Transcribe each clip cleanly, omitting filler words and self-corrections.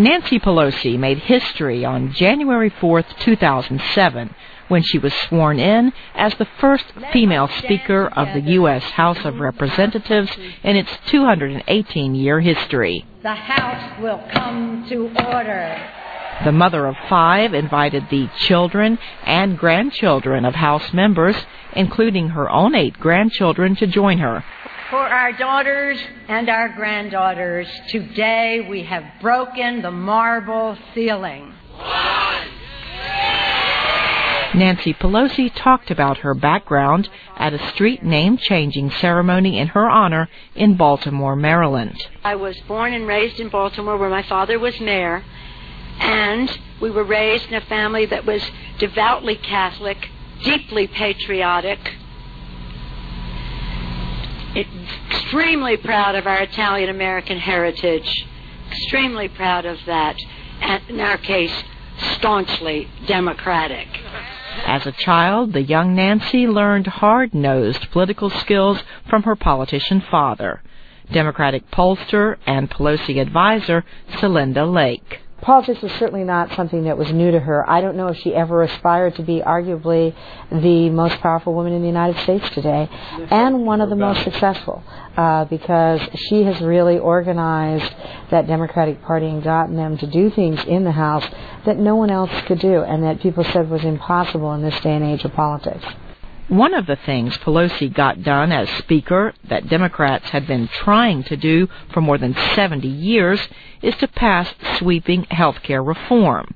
Nancy Pelosi made history on January 4, 2007, when she was sworn in as the first female Speaker of the U.S. House of Representatives in its 218-year history. The House will come to order. The mother of five invited the children and grandchildren of House members, including her own 8 grandchildren, to join her. For our daughters and our granddaughters, today we have broken the marble ceiling. Nancy Pelosi talked about her background at a street name-changing ceremony in her honor in Baltimore, Maryland. I was born and raised in Baltimore, where my father was mayor, and we were raised in a family that was devoutly Catholic, deeply patriotic, extremely proud of our Italian-American heritage, extremely proud of that, and in our case, staunchly Democratic. As a child, the young Nancy learned hard-nosed political skills from her politician father, Democratic pollster and Pelosi advisor Celinda Lake. Politics was certainly not something that was new to her. I don't know if she ever aspired to be arguably the most powerful woman in the United States today, and one of the most successful, because she has really organized that Democratic Party and gotten them to do things in the House that no one else could do, and that people said was impossible in this day and age of politics. One of the things Pelosi got done as Speaker that Democrats had been trying to do for more than 70 years is to pass sweeping health care reform.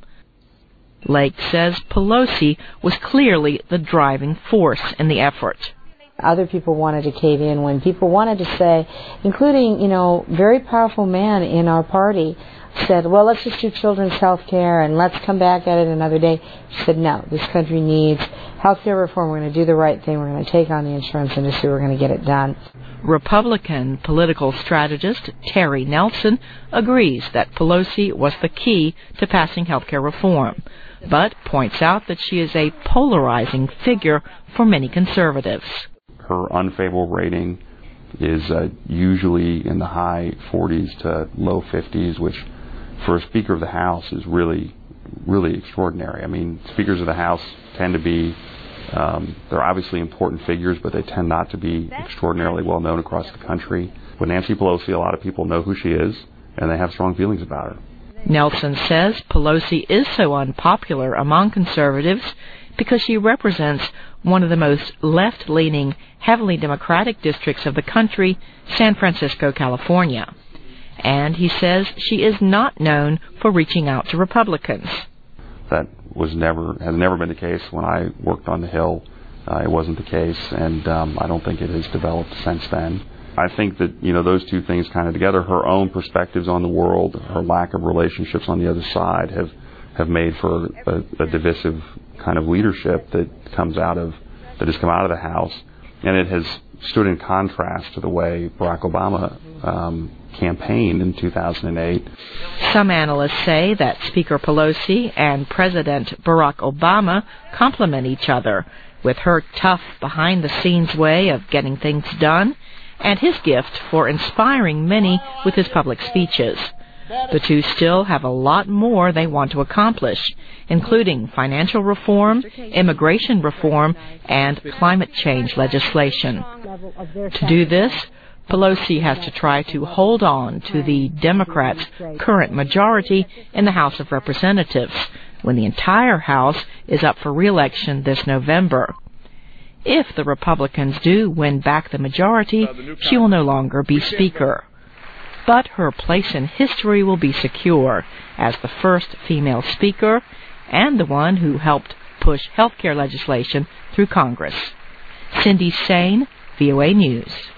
Lake says Pelosi was clearly the driving force in the effort. Other people wanted to cave in when people wanted to say, including, very powerful man in our party, said, well, let's just do children's health care and let's come back at it another day. She said, no, this country needs health care reform. We're going to do the right thing. We're going to take on the insurance industry. We're going to get it done. Republican political strategist Terry Nelson agrees that Pelosi was the key to passing health care reform, but points out that she is a polarizing figure for many conservatives. Her unfavorable rating is usually in the high 40s to low 50s, which for a Speaker of the House is really, really extraordinary. I mean, Speakers of the House tend to be, they're obviously important figures, but they tend not to be extraordinarily well known across the country. With Nancy Pelosi, a lot of people know who she is, and they have strong feelings about her. Nelson says Pelosi is so unpopular among conservatives because she represents one of the most left-leaning, heavily Democratic districts of the country, San Francisco, California. And he says she is not known for reaching out to Republicans. That has never been the case. When I worked on the Hill, it wasn't the case, and I don't think it has developed since then. I think that, those two things kind of together, her own perspectives on the world, her lack of relationships on the other side have made for a divisive kind of leadership that has come out of the House, and it has stood in contrast to the way Barack Obama campaigned in 2008. Some analysts say that Speaker Pelosi and President Barack Obama complement each other, with her tough, behind-the-scenes way of getting things done, and his gift for inspiring many with his public speeches. The two still have a lot more they want to accomplish, including financial reform, immigration reform, and climate change legislation. To do this, Pelosi has to try to hold on to the Democrats' current majority in the House of Representatives, when the entire House is up for re-election this November. If the Republicans do win back the majority, she will no longer be Speaker. But her place in history will be secure as the first female Speaker and the one who helped push health care legislation through Congress. Cindy Sain, VOA News.